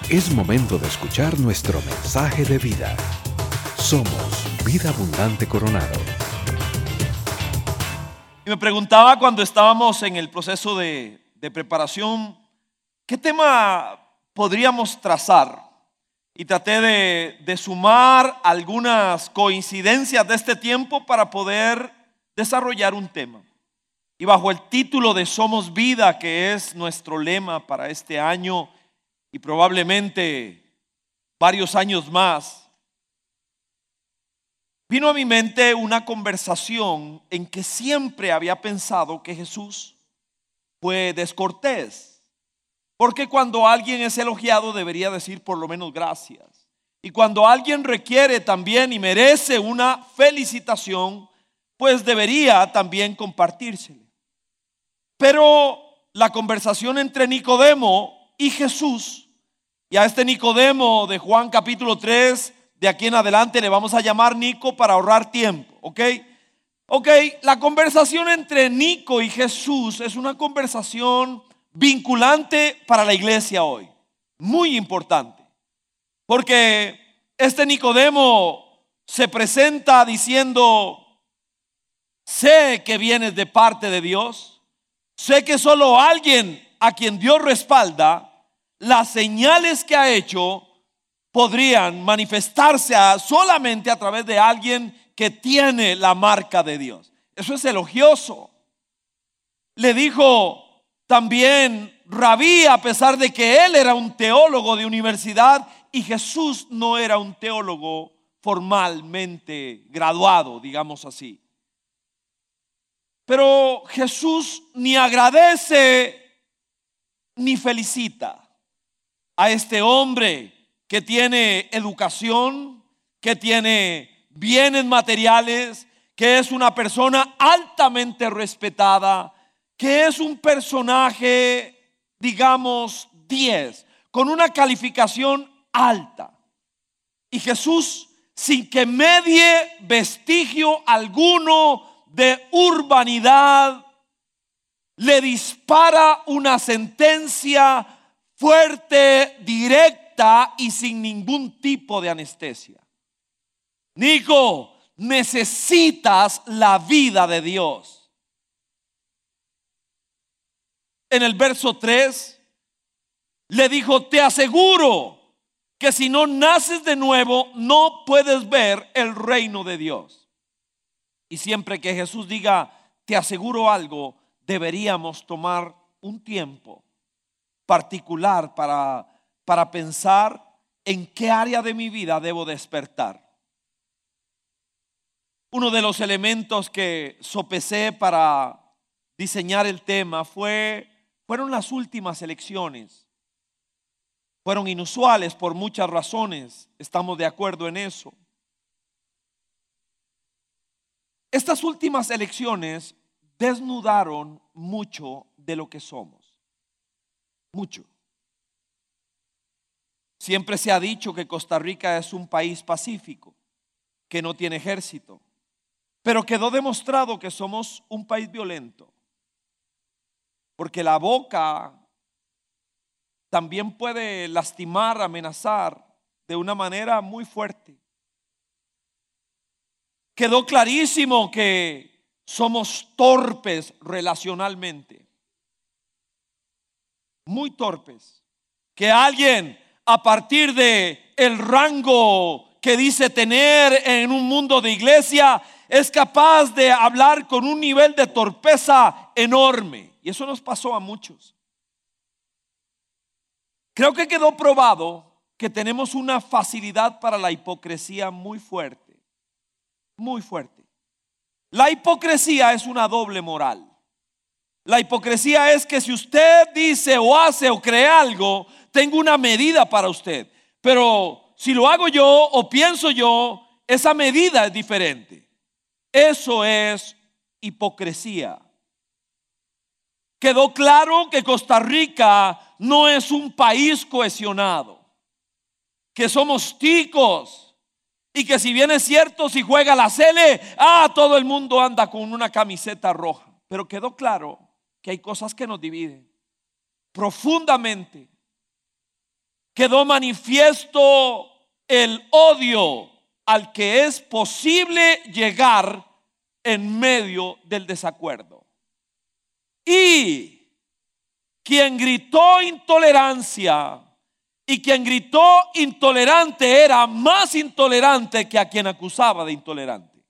Es momento de escuchar nuestro mensaje de vida. Somos Vida Abundante Coronado. Y me preguntaba cuando estábamos en el proceso de preparación, ¿qué tema podríamos trazar? Y traté de sumar algunas coincidencias de este tiempo para poder desarrollar un tema. Y bajo el título de Somos Vida, que es nuestro lema para este año y probablemente varios años más, vino a mi mente una conversación en que siempre había pensado que Jesús fue descortés. Porque cuando alguien es elogiado debería decir por lo menos gracias. Y cuando alguien requiere también y merece una felicitación, pues debería también compartírsele. Pero la conversación entre Nicodemo y Jesús, y a este Nicodemo de Juan capítulo 3, de aquí en adelante le vamos a llamar Nico para ahorrar tiempo, ¿ok? La conversación entre Nico y Jesús es una conversación vinculante para la iglesia hoy, muy importante, porque este Nicodemo se presenta diciendo: sé que vienes de parte de Dios, sé que solo alguien a quien Dios respalda, las señales que ha hecho podrían manifestarse solamente a través de alguien que tiene la marca de Dios. Eso es elogioso. Le dijo también Rabí, a pesar de que él era un teólogo de universidad y Jesús no era un teólogo formalmente graduado, digamos así. Pero Jesús ni agradece ni felicita a este hombre que tiene educación, que tiene bienes materiales, que es una persona altamente respetada, que es un personaje, digamos, 10, con una calificación alta. Y Jesús, sin que medie vestigio alguno de urbanidad, le dispara una sentencia fuerte, directa y sin ningún tipo de anestesia. Nico, necesitas la vida de Dios. En el verso 3 le dijo: te aseguro que si no naces de nuevo no puedes ver el reino de Dios. Y siempre que Jesús diga te aseguro algo, deberíamos tomar un tiempo particular para pensar en qué área de mi vida debo despertar. Uno de los elementos que sopesé para diseñar el tema fueron las últimas elecciones. Fueron inusuales por muchas razones, estamos de acuerdo en eso. Estas últimas elecciones desnudaron mucho de lo que somos. Mucho. Siempre se ha dicho que Costa Rica es un país pacífico, que no tiene ejército, pero quedó demostrado que somos un país violento, porque la boca también puede lastimar, amenazar de una manera muy fuerte. Quedó clarísimo que somos torpes relacionalmente, muy torpes. Que alguien a partir de el rango que dice tener en un mundo de iglesia es capaz de hablar con un nivel de torpeza enorme. Y eso nos pasó a muchos. Creo que quedó probado que tenemos una facilidad para la hipocresía muy fuerte. Muy fuerte. La hipocresía es una doble moral. La hipocresía es que si usted dice o hace o cree algo, tengo una medida para usted. Pero si lo hago yo o pienso yo, esa medida es diferente. Eso es hipocresía. Quedó claro que Costa Rica no es un país cohesionado, que somos ticos y que si bien es cierto, si juega la Sele, todo el mundo anda con una camiseta roja. Pero quedó claro que hay cosas que nos dividen profundamente. quedó manifiesto el odio al que es posible llegar en medio del desacuerdo. Y quien gritó intolerancia y quien gritó intolerante era más intolerante que a quien acusaba de intolerante.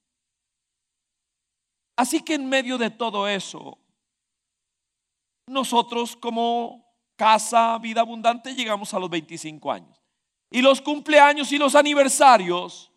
Así que en medio de todo eso, nosotros como Casa Vida Abundante llegamos a los 25 años. Y los cumpleaños y los aniversarios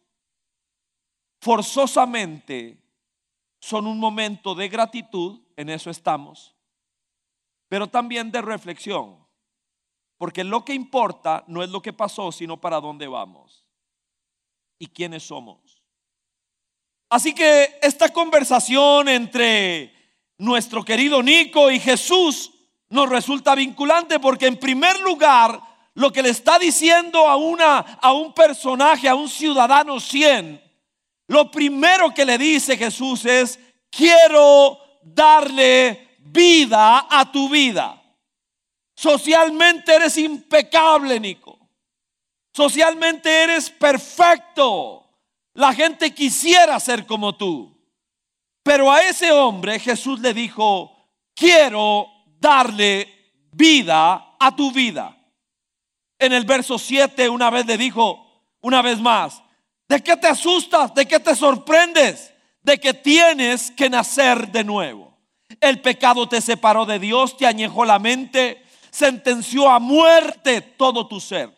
forzosamente son un momento de gratitud, en eso estamos, pero también de reflexión. Porque lo que importa no es lo que pasó, sino para dónde vamos y quiénes somos. Así que esta conversación entre nuestro querido Nico y Jesús nos resulta vinculante, porque en primer lugar lo que le está diciendo a un personaje, a un ciudadano 100, lo primero que le dice Jesús es: quiero darle vida a tu vida. Socialmente eres impecable, Nico. Socialmente eres perfecto. La gente quisiera ser como tú. Pero a ese hombre Jesús le dijo: quiero darle vida a tu vida. En el verso 7 una vez le dijo, una vez más: ¿de qué te asustas? ¿De qué te sorprendes? De que tienes que nacer de nuevo. El pecado te separó de Dios, te añejó la mente, sentenció a muerte todo tu ser.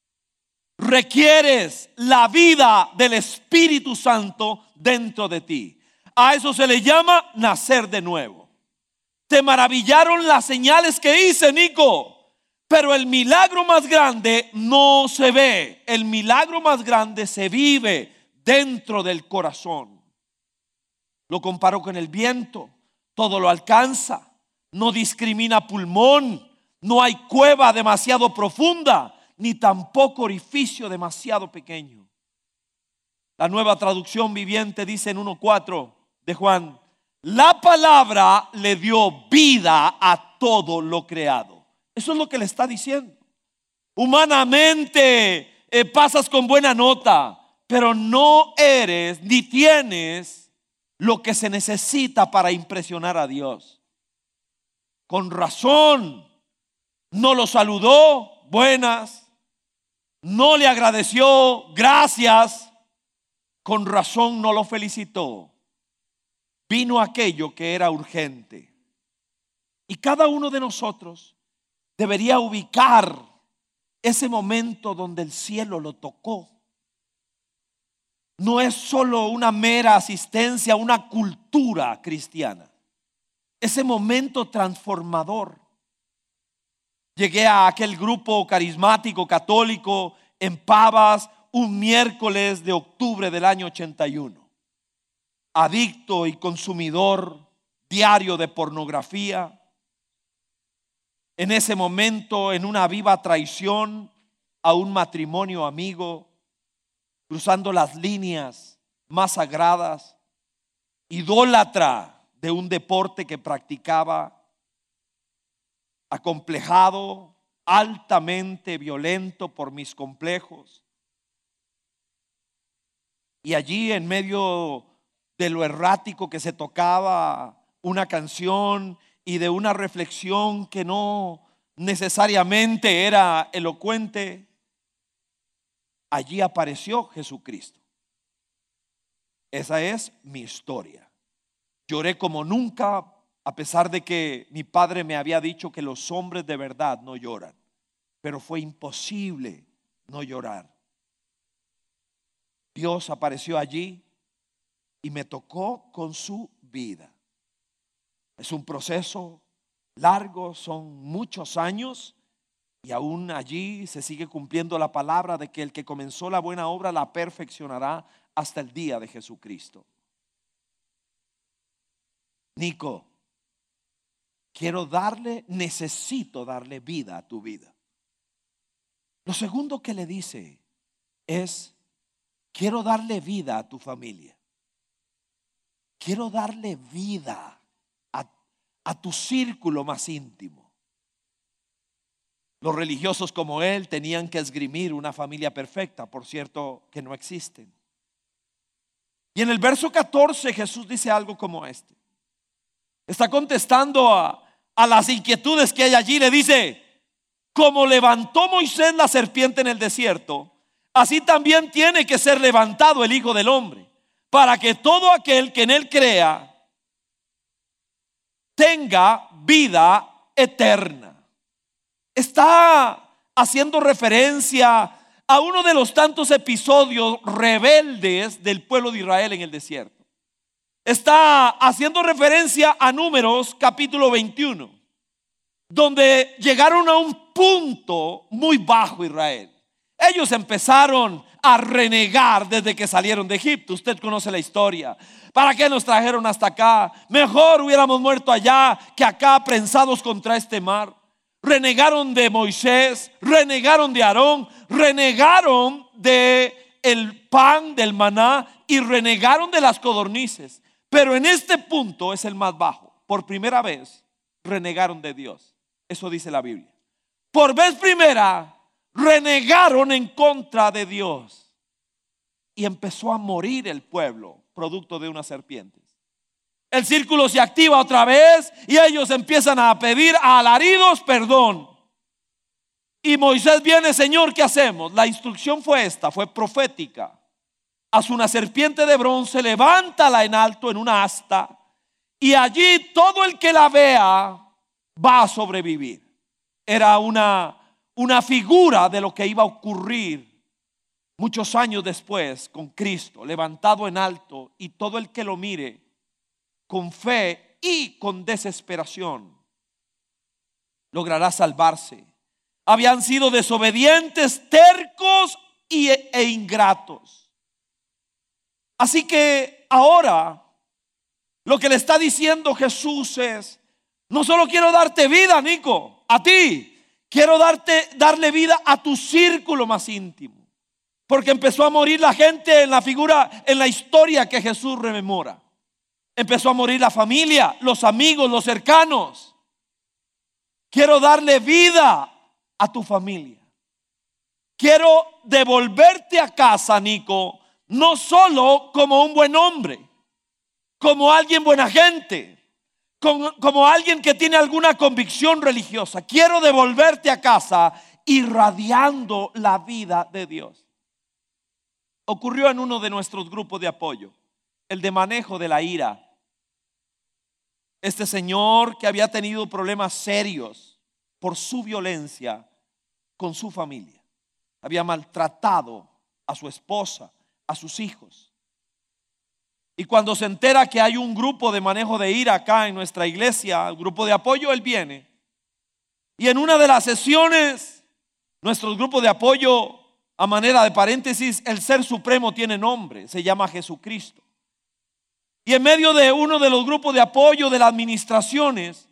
Requieres la vida del Espíritu Santo dentro de ti. A eso se le llama nacer de nuevo. Te maravillaron las señales que hice, Nico, pero el milagro más grande no se ve. El milagro más grande se vive dentro del corazón. Lo comparo con el viento. Todo lo alcanza. No discrimina pulmón. No hay cueva demasiado profunda, ni tampoco orificio demasiado pequeño. La Nueva Traducción Viviente dice en 1:4 de Juan: la palabra le dio vida a todo lo creado. Eso es lo que le está diciendo. Humanamente pasas con buena nota, pero no eres ni tienes lo que se necesita para impresionar a Dios. Con razón no lo saludó, buenas. No le agradeció, gracias. Con razón no lo felicitó. Vino aquello que era urgente. Y cada uno de nosotros debería ubicar ese momento donde el cielo lo tocó. No es solo una mera asistencia a una cultura cristiana. Ese momento transformador. Llegué a aquel grupo carismático católico en Pavas un miércoles de octubre del año 81. Adicto y consumidor diario de pornografía. En ese momento, en una viva traición a un matrimonio amigo, cruzando las líneas más sagradas, idólatra de un deporte que practicaba, acomplejado, altamente violento por mis complejos. Y allí, en medio de lo errático que se tocaba una canción y de una reflexión que no necesariamente era elocuente, allí apareció Jesucristo. Esa es mi historia. Lloré como nunca, a pesar de que mi padre me había dicho que los hombres de verdad no lloran. Pero fue imposible no llorar. Dios apareció allí y me tocó con su vida. Es un proceso largo, son muchos años, y aún allí se sigue cumpliendo la palabra de que el que comenzó la buena obra la perfeccionará hasta el día de Jesucristo. Nico, necesito darle vida a tu vida. Lo segundo que le dice es: quiero darle vida a tu familia. Quiero darle vida a tu círculo más íntimo. Los religiosos como él tenían que esgrimir una familia perfecta, por cierto que no existen. Y en el verso 14 Jesús dice algo como este. Está contestando a las inquietudes que hay allí. Le dice: como levantó Moisés la serpiente en el desierto, así también tiene que ser levantado el Hijo del Hombre, para que todo aquel que en él crea tenga vida eterna. Está haciendo referencia a uno de los tantos episodios rebeldes del pueblo de Israel en el desierto. Está haciendo referencia a Números capítulo 21, donde llegaron a un punto muy bajo Israel. Ellos empezaron a renegar desde que salieron de Egipto. Usted conoce la historia. ¿Para qué nos trajeron hasta acá? Mejor hubiéramos muerto allá que acá, prensados contra este mar. Renegaron de Moisés, renegaron de Aarón, renegaron de el pan, del maná, y renegaron de las codornices. Pero en este punto es el más bajo. Por primera vez renegaron de Dios. Eso dice la Biblia. Por vez primera renegaron en contra de Dios. Y empezó a morir el pueblo, producto de unas serpientes. El círculo se activa otra vez y ellos empiezan a pedir a alaridos perdón. Y Moisés viene: Señor, ¿qué hacemos? La instrucción fue esta, fue profética. Haz una serpiente de bronce, levántala en alto en una asta, y allí todo el que la vea va a sobrevivir. Era una figura de lo que iba a ocurrir muchos años después con Cristo, levantado en alto, y todo el que lo mire con fe y con desesperación logrará salvarse. Habían sido desobedientes, tercos e ingratos. Así que ahora lo que le está diciendo Jesús es: no solo quiero darte vida, Nico, a ti, quiero darle vida a tu círculo más íntimo. Porque empezó a morir la gente en la figura, en la historia que Jesús rememora. Empezó a morir la familia, los amigos, los cercanos. Quiero darle vida a tu familia. Quiero devolverte a casa, Nico, no solo como un buen hombre, como alguien buena gente, como alguien que tiene alguna convicción religiosa. Quiero devolverte a casa irradiando la vida de Dios. Ocurrió en uno de nuestros grupos de apoyo, el de manejo de la ira. Este señor, que había tenido problemas serios por su violencia con su familia, había maltratado a su esposa, a sus hijos. Y cuando se entera que hay un grupo de manejo de ira acá en nuestra iglesia, el grupo de apoyo, él viene. Y en una de las sesiones, nuestro grupo de apoyo, a manera de paréntesis, el Ser Supremo tiene nombre, se llama Jesucristo. Y en medio de uno de los grupos de apoyo de las administraciones,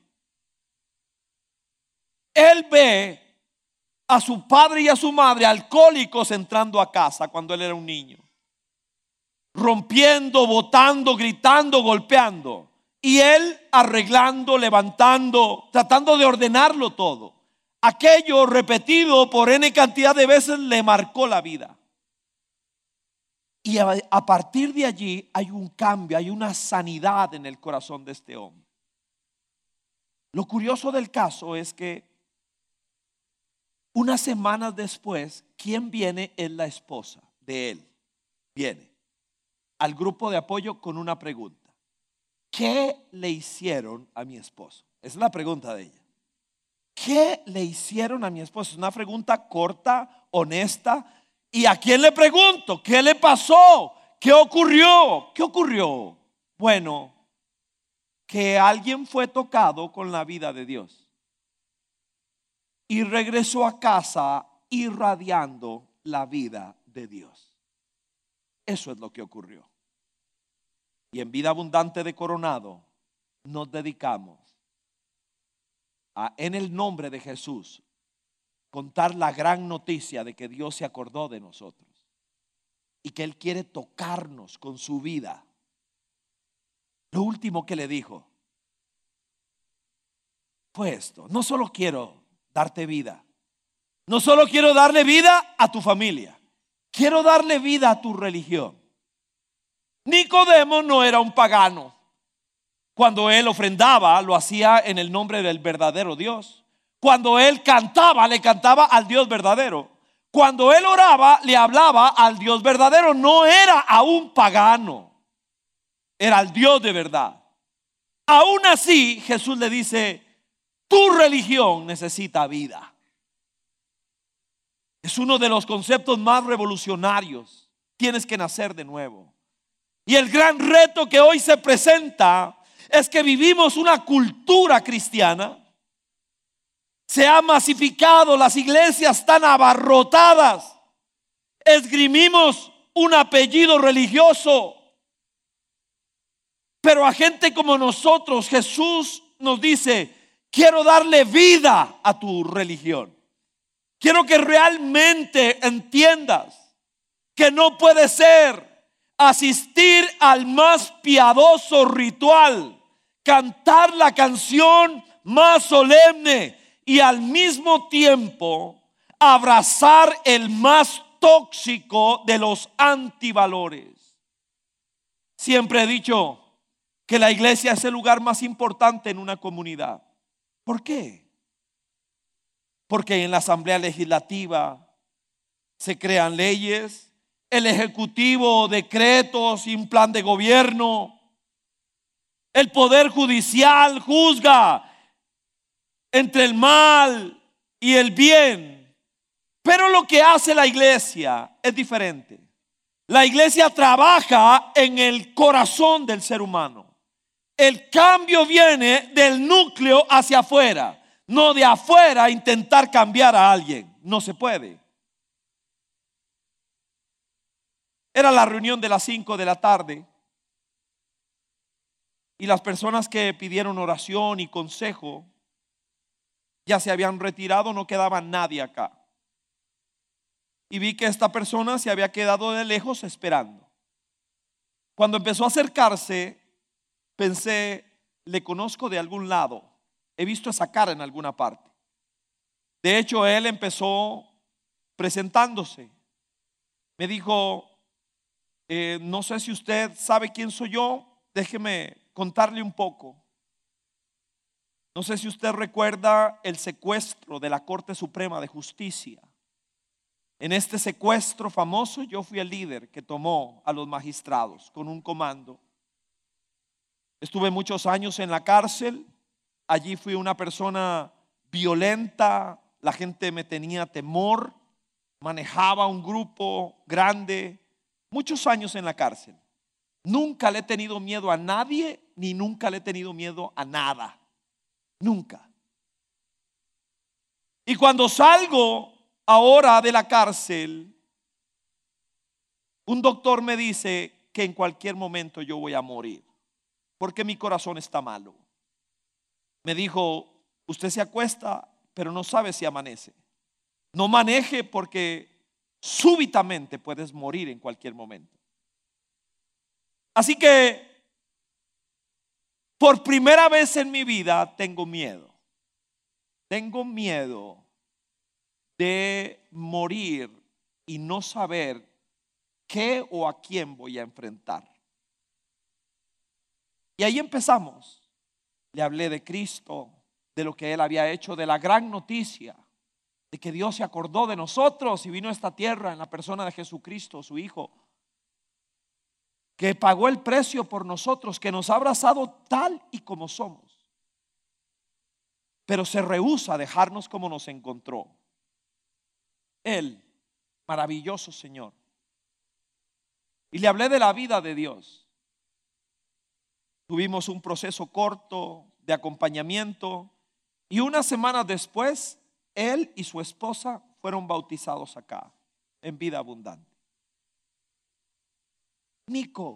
él ve a su padre y a su madre alcohólicos entrando a casa cuando él era un niño, rompiendo, botando, gritando, golpeando, y él arreglando, levantando, tratando de ordenarlo todo. Aquello repetido por N cantidad de veces le marcó la vida. Y a partir de allí hay un cambio, hay una sanidad en el corazón de este hombre. Lo curioso del caso es que unas semanas después, ¿quién viene? Es la esposa de él. Viene al grupo de apoyo con una pregunta: ¿qué le hicieron a mi esposo? Esa es la pregunta de ella. ¿Qué le hicieron a mi esposo? Es una pregunta corta, honesta. ¿Y a quién le pregunto? ¿Qué le pasó? ¿Qué ocurrió? ¿Qué ocurrió? Bueno, que alguien fue tocado con la vida de Dios y regresó a casa irradiando la vida de Dios. Eso es lo que ocurrió. Y en Vida Abundante de Coronado nos dedicamos a, en el nombre de Jesús, contar la gran noticia de que Dios se acordó de nosotros y que Él quiere tocarnos con su vida. Lo último que le dijo fue esto: no solo quiero darte vida, No solo quiero darle vida a tu familia, quiero darle vida a tu religión. Nicodemo no era un pagano. Cuando él ofrendaba, lo hacía en el nombre del verdadero Dios. Cuando él cantaba, le cantaba al Dios verdadero. Cuando él oraba, le hablaba al Dios verdadero. No era a un pagano, era al Dios de verdad. Aún así, Jesús le dice: tu religión necesita vida. Es uno de los conceptos más revolucionarios. Tienes que nacer de nuevo. Y el gran reto que hoy se presenta es que vivimos una cultura cristiana. Se ha masificado, las iglesias están abarrotadas. Esgrimimos un apellido religioso. Pero a gente como nosotros, Jesús nos dice: quiero darle vida a tu religión. Quiero que realmente entiendas que no puede ser asistir al más piadoso ritual, cantar la canción más solemne y al mismo tiempo abrazar el más tóxico de los antivalores. Siempre he dicho que la iglesia es el lugar más importante en una comunidad. ¿Por qué? Porque en la asamblea legislativa se crean leyes, el ejecutivo decretos y un plan de gobierno, el poder judicial juzga entre el mal y el bien. Pero lo que hace la iglesia es diferente. La iglesia trabaja en el corazón del ser humano. El cambio viene del núcleo hacia afuera, no de afuera intentar cambiar a alguien. No se puede. Era la reunión de las 5 de la tarde y las personas que pidieron oración y consejo ya se habían retirado, no quedaba nadie acá. Y vi que esta persona se había quedado de lejos esperando. Cuando empezó a acercarse, pensé: le conozco de algún lado, he visto esa cara en alguna parte. De hecho, él empezó presentándose. Me dijo: no sé si usted sabe quién soy yo, déjeme contarle un poco. No sé si usted recuerda el secuestro de la Corte Suprema de Justicia. En este secuestro famoso yo fui el líder que tomó a los magistrados con un comando. Estuve muchos años en la cárcel. Allí fui una persona violenta, la gente me tenía temor, manejaba un grupo grande. Muchos años en la cárcel. Nunca le he tenido miedo a nadie, ni nunca le he tenido miedo a nada. Nunca. Y cuando salgo ahora de la cárcel, un doctor me dice que en cualquier momento yo voy a morir, porque mi corazón está malo. Me dijo: usted se acuesta, pero no sabe si amanece. No maneje porque súbitamente puedes morir en cualquier momento. Así que por primera vez en mi vida tengo miedo. Tengo miedo de morir y no saber qué o a quién voy a enfrentar. Y ahí empezamos. Le hablé de Cristo, de lo que Él había hecho, de la gran noticia de que Dios se acordó de nosotros y vino a esta tierra en la persona de Jesucristo, su Hijo, que pagó el precio por nosotros, que nos ha abrazado tal y como somos, pero se rehúsa a dejarnos como nos encontró. Él, maravilloso Señor. Y le hablé de la vida de Dios. Tuvimos un proceso corto de acompañamiento y unas semanas después él y su esposa fueron bautizados acá en Vida Abundante. Nico,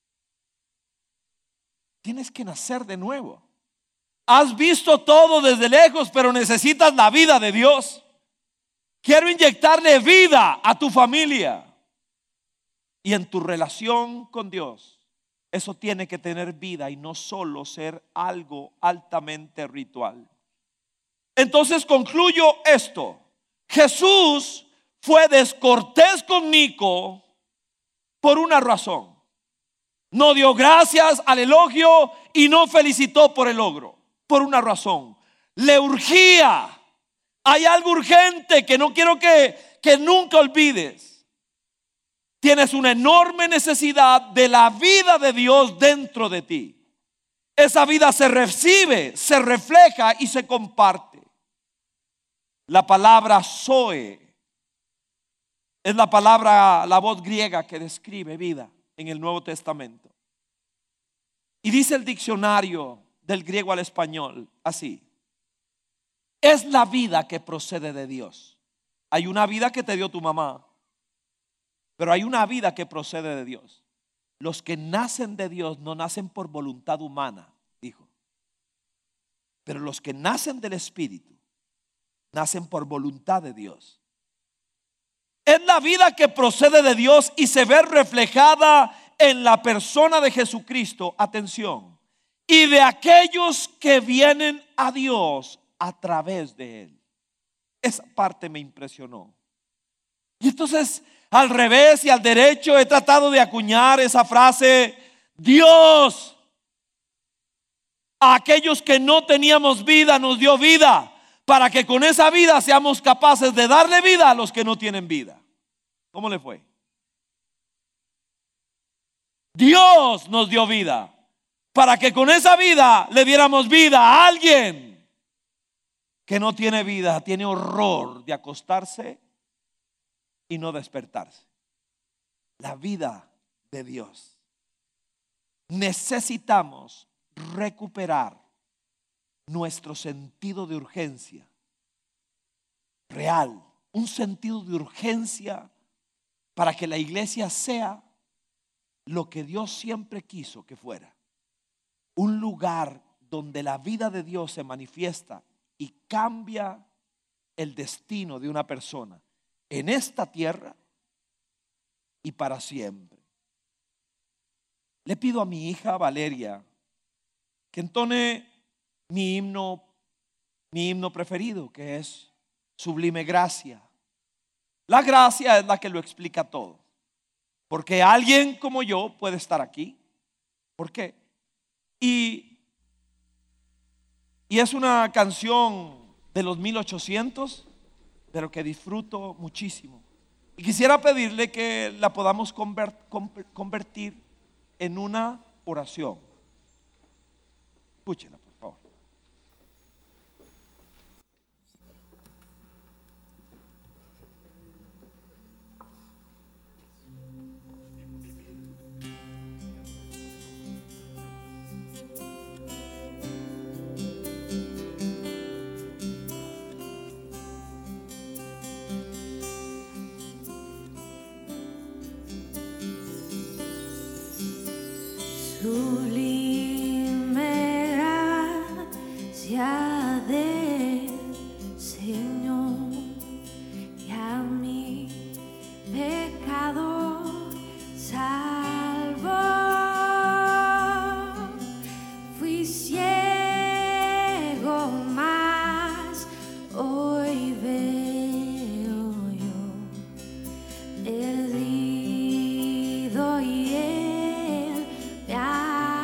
tienes que nacer de nuevo. Has visto todo desde lejos, pero necesitas la vida de Dios. Quiero inyectarle vida a tu familia y en tu relación con Dios. Eso tiene que tener vida y no solo ser algo altamente ritual. Entonces concluyo esto. Jesús fue descortés conmigo por una razón. No dio gracias al elogio y no felicitó por el logro. Por una razón. Le urgía. Hay algo urgente que no quiero que nunca olvides. Tienes una enorme necesidad de la vida de Dios dentro de ti. Esa vida se recibe, se refleja y se comparte. La palabra zoe es la voz griega que describe vida en el Nuevo Testamento. Y dice el diccionario del griego al español así: es la vida que procede de Dios. Hay una vida que te dio tu mamá, pero hay una vida que procede de Dios. Los que nacen de Dios no nacen por voluntad humana, dijo. Pero los que nacen del Espíritu nacen por voluntad de Dios. Es la vida que procede de Dios y se ve reflejada en la persona de Jesucristo. Atención. Y de aquellos que vienen a Dios a través de Él. Esa parte me impresionó. Y entonces, al revés y al derecho, he tratado de acuñar esa frase: Dios, a aquellos que no teníamos vida, nos dio vida, para que con esa vida seamos capaces de darle vida a los que no tienen vida. ¿Cómo le fue? Dios nos dio vida, para que con esa vida le diéramos vida a alguien que no tiene vida, tiene horror de acostarse y no despertarse. La vida de Dios. Necesitamos recuperar nuestro sentido de urgencia real, un sentido de urgencia para que la iglesia sea lo que Dios siempre quiso que fuera: un lugar donde la vida de Dios se manifiesta y cambia el destino de una persona en esta tierra y para siempre. Le pido a mi hija Valeria que entone mi himno preferido, que es Sublime Gracia. La gracia es la que lo explica todo. Porque alguien como yo puede estar aquí. ¿Por qué? Y es una canción de los 1800, pero que disfruto muchísimo. Y quisiera pedirle que la podamos convertir en una oración. Escúchenla, por favor. Sublime gracia del Señor, y a mi pecador salvó. Fui ciego, mas hoy veo yo, perdido, y Él me ha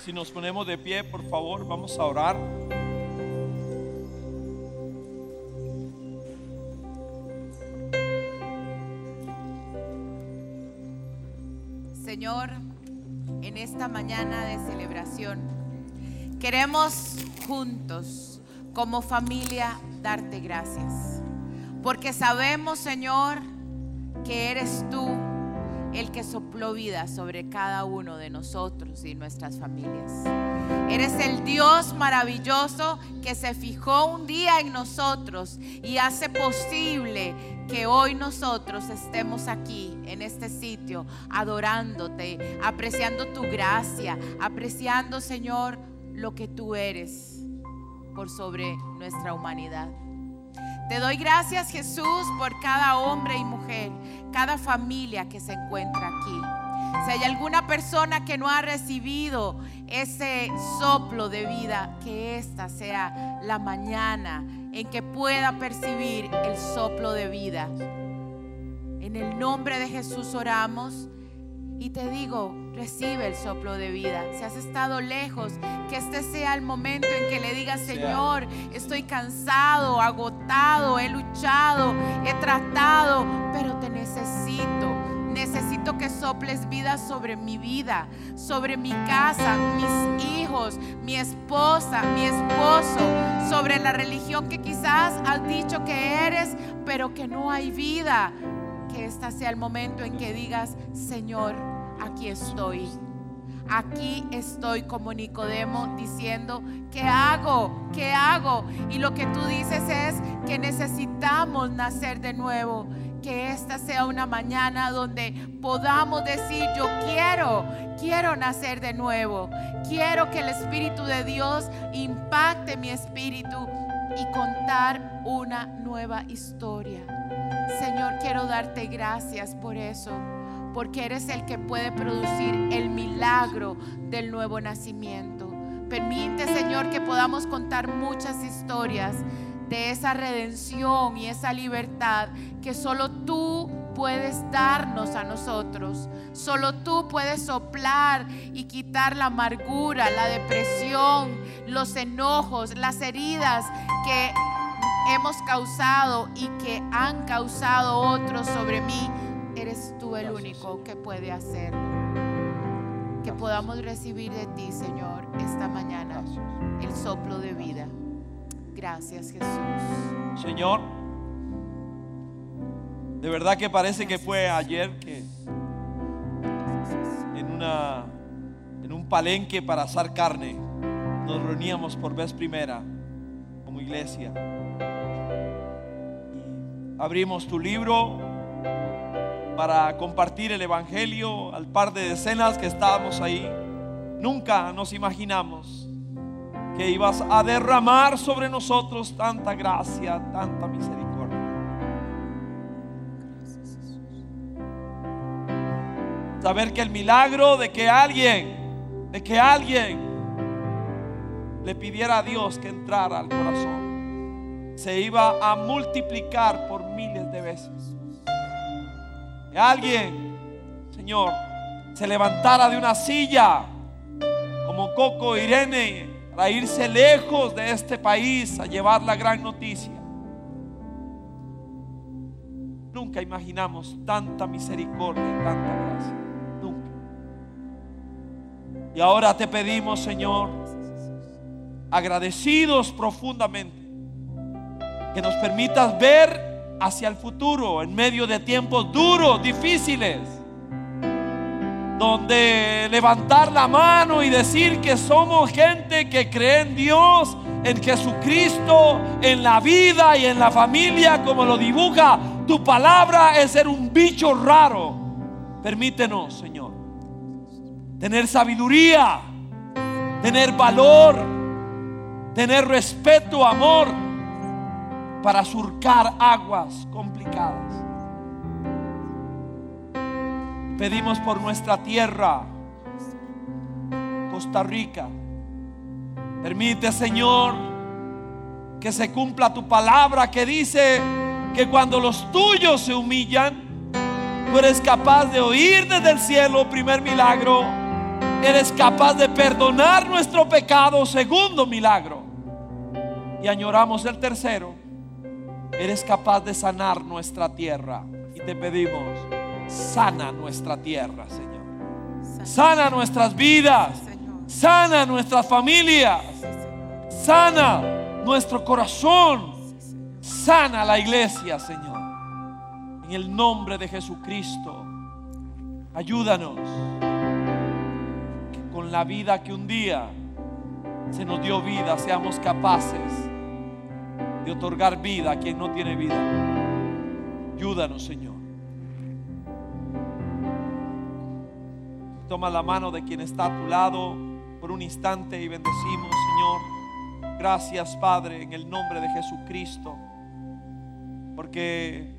Si nos ponemos de pie, por favor, vamos a orar. Señor, en esta mañana de celebración, queremos juntos, como familia, darte gracias. Porque sabemos, Señor, que eres tú el que sopló vida sobre cada uno de nosotros y nuestras familias. Eres el Dios maravilloso que se fijó un día en nosotros y hace posible que hoy nosotros estemos aquí en este sitio adorándote, apreciando tu gracia, apreciando, Señor, lo que tú eres por sobre nuestra humanidad. Te doy gracias, Jesús, por cada hombre y mujer, cada familia que se encuentra aquí. Si hay alguna persona que no ha recibido ese soplo de vida, que esta sea la mañana en que pueda percibir el soplo de vida. En el nombre de Jesús oramos y te digo, recibe el soplo de vida. Si has estado lejos, que este sea el momento en que le digas: Señor, estoy cansado, agotado, he luchado, he tratado, pero te necesito. Necesito que soples vida sobre mi vida, sobre mi casa, mis hijos, mi esposa, mi esposo, sobre la religión que quizás has dicho que eres, pero que no hay vida. Que este sea el momento en que digas: Señor, aquí estoy. Aquí estoy como Nicodemo diciendo: ¿qué hago? ¿Qué hago? Y lo que tú dices es que necesitamos nacer de nuevo. Que esta sea una mañana donde podamos decir: yo quiero nacer de nuevo. Quiero que el Espíritu de Dios impacte mi espíritu y contar una nueva historia. Señor, quiero darte gracias por eso, porque eres el que puede producir el milagro del nuevo nacimiento. Permite, Señor, que podamos contar muchas historias de esa redención y esa libertad que solo tú puedes darnos a nosotros. Solo tú puedes soplar y quitar la amargura, la depresión, los enojos, las heridas que hemos causado y que han causado otros sobre mí. Eres tú el único que puede hacerlo. Que podamos recibir de ti, Señor, esta mañana el soplo de vida. Gracias, Jesús. Señor, de verdad que parece que fue ayer que en un palenque para asar carne nos reuníamos por vez primera como iglesia. Y abrimos tu libro para compartir el evangelio al par de decenas que estábamos ahí. Nunca nos imaginamos que ibas a derramar sobre nosotros tanta gracia, tanta misericordia. Saber que el milagro de que alguien le pidiera a Dios que entrara al corazón se iba a multiplicar por miles de veces. Que alguien, Señor, se levantara de una silla como Coco Irene para irse lejos de este país a llevar la gran noticia. Nunca imaginamos tanta misericordia, tanta gracia. Nunca. Y ahora te pedimos, Señor, agradecidos profundamente, que nos permitas ver hacia el futuro en medio de tiempos duros, difíciles, donde levantar la mano y decir que somos gente que cree en Dios, en Jesucristo, en la vida y en la familia, como lo dibuja tu palabra, es ser un bicho raro. Permítenos, Señor, tener sabiduría, tener valor, tener respeto, amor, para surcar aguas complicadas. Pedimos por nuestra tierra, Costa Rica. Permite, Señor, que se cumpla tu palabra que dice que cuando los tuyos se humillan, tú eres capaz de oír desde el cielo, primer milagro, Eres capaz de perdonar nuestro pecado. Segundo milagro. Y añoramos el tercero. Eres capaz de sanar nuestra tierra. Y te pedimos, sana nuestra tierra, Señor. Sana nuestras vidas. Sana nuestras familias. Sana nuestro corazón. Sana la iglesia, Señor. En el nombre de Jesucristo, ayúdanos que con la vida que un día se nos dio vida, seamos capaces de otorgar vida a quien no tiene vida. Ayúdanos, Señor. Toma la mano de quien está a tu lado por un instante y bendecimos, Señor. Gracias, Padre, en el nombre de Jesucristo, porque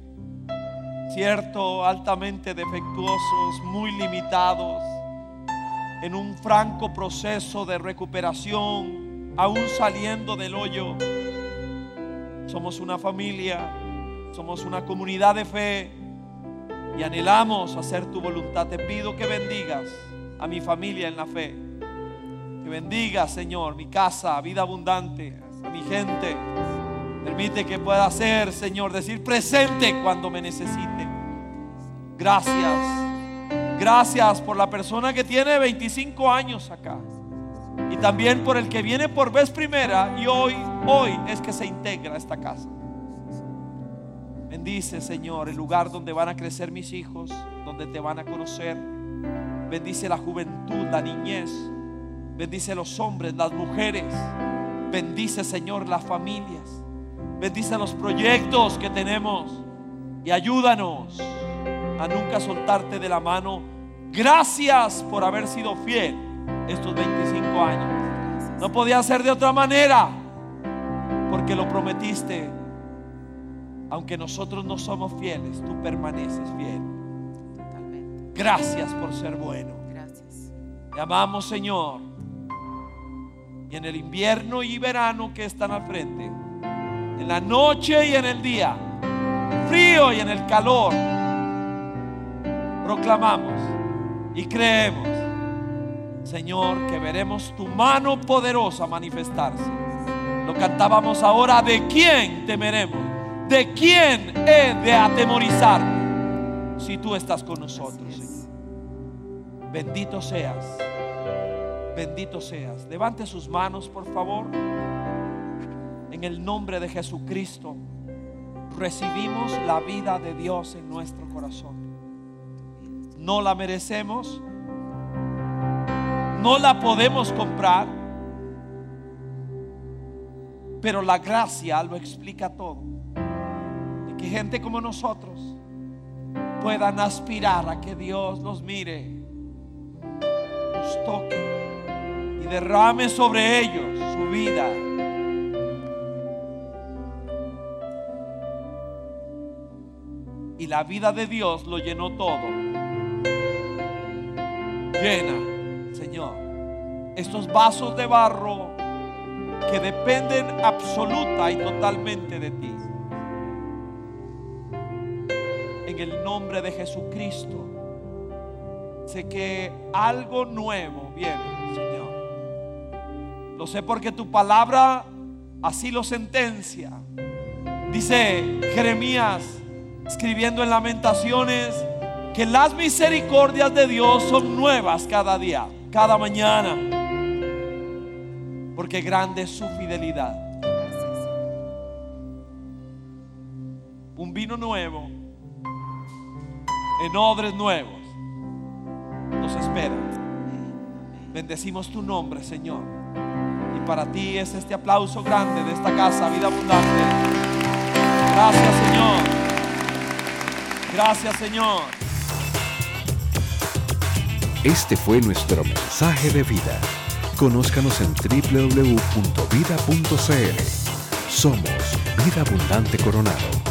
cierto, altamente defectuosos, muy limitados, en un franco proceso de recuperación, aún saliendo del hoyo, somos una familia, somos una comunidad de fe y anhelamos hacer tu voluntad. Te pido que bendigas a mi familia en la fe, que bendigas, Señor, mi casa, vida abundante, a mi gente. Permite que pueda ser, Señor, decir presente cuando me necesite. Gracias. Gracias por la persona que tiene 25 años acá. Y también por el que viene por vez primera y hoy es que se integra a esta casa. Bendice, Señor, el lugar donde van a crecer mis hijos, donde te van a conocer. Bendice la juventud, la niñez. Bendice los hombres, las mujeres. Bendice, Señor, las familias. Bendice los proyectos que tenemos y ayúdanos a nunca soltarte de la mano. Gracias por haber sido fiel estos 25 años. No podía ser de otra manera, porque lo prometiste. Aunque nosotros no somos fieles, tú permaneces fiel. Totalmente. Gracias por ser bueno. Gracias. Te amamos, Señor. Y en el invierno y verano que están al frente, en la noche y en el día, en el frío y en el calor, proclamamos y creemos, Señor, que veremos tu mano poderosa manifestarse. Lo cantábamos ahora. ¿De quién temeremos? ¿De quién he de atemorizarme si tú estás con nosotros, Señor? Bendito seas. Bendito seas. Levante sus manos, por favor. En el nombre de Jesucristo, recibimos la vida de Dios en nuestro corazón. No la merecemos, no la podemos comprar, pero la gracia lo explica todo. De que gente como nosotros puedan aspirar a que Dios los mire, los toque y derrame sobre ellos su vida. Y la vida de Dios lo llenó todo. Llena, Señor, estos vasos de barro que dependen absoluta y totalmente de ti. En el nombre de Jesucristo, sé que algo nuevo viene, Señor. Lo sé porque tu palabra así lo sentencia. Dice Jeremías, escribiendo en Lamentaciones, que las misericordias de Dios son nuevas cada día, cada mañana, porque grande es su fidelidad. Un vino nuevo en odres nuevos nos espera. Bendecimos tu nombre, Señor, y para ti es este aplauso grande de esta casa, Vida Abundante. Gracias, Señor. Gracias, Señor. Este fue nuestro mensaje de vida. Conózcanos en www.vida.cl. Somos Vida Abundante Coronado.